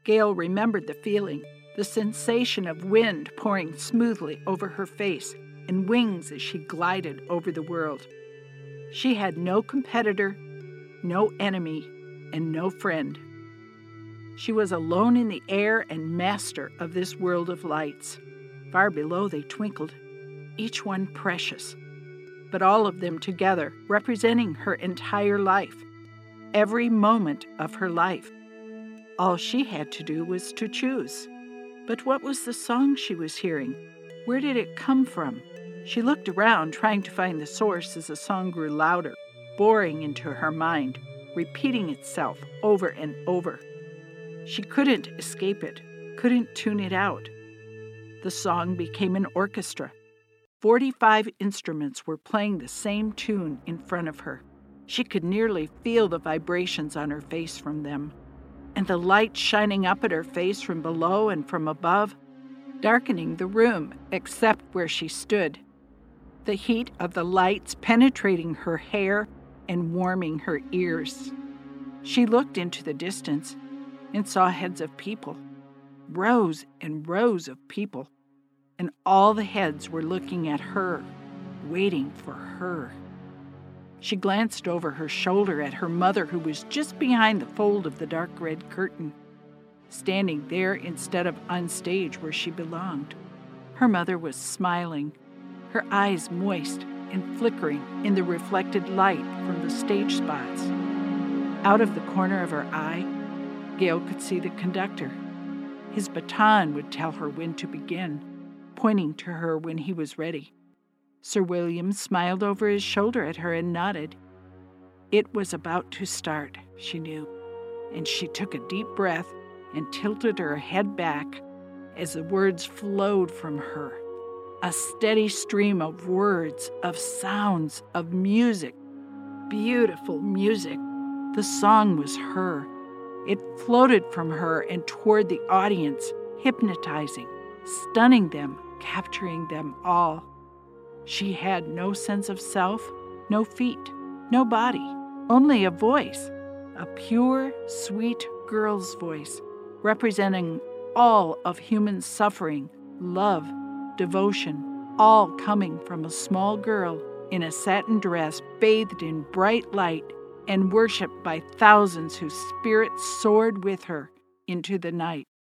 Gail remembered the feeling, the sensation of wind pouring smoothly over her face and wings as she glided over the world. She had no competitor, no enemy, and no friend. She was alone in the air and master of this world of lights. Far below they twinkled, each one precious, but all of them together representing her entire life, every moment of her life. All she had to do was to choose. But what was the song she was hearing? Where did it come from? She looked around, trying to find the source as the song grew louder, boring into her mind, repeating itself over and over. She couldn't escape it, couldn't tune it out. The song became an orchestra. 45 instruments were playing the same tune in front of her. She could nearly feel the vibrations on her face from them, and the light shining up at her face from below and from above, darkening the room except where she stood. The heat of the lights penetrating her hair and warming her ears. She looked into the distance and saw heads of people, rows and rows of people, and all the heads were looking at her, waiting for her. She glanced over her shoulder at her mother, who was just behind the fold of the dark red curtain, standing there instead of on stage where she belonged. Her mother was smiling, her eyes moist and flickering in the reflected light from the stage spots. Out of the corner of her eye, Gail could see the conductor. His baton would tell her when to begin, pointing to her when he was ready. Sir William smiled over his shoulder at her and nodded. It was about to start, she knew, and she took a deep breath and tilted her head back as the words flowed from her. A steady stream of words, of sounds, of music, beautiful music. The song was her. It floated from her and toward the audience, hypnotizing, stunning them, capturing them all. She had no sense of self, no feet, no body, only a voice, a pure, sweet girl's voice, representing all of human suffering, love, devotion, all coming from a small girl in a satin dress bathed in bright light and worshipped by thousands whose spirits soared with her into the night.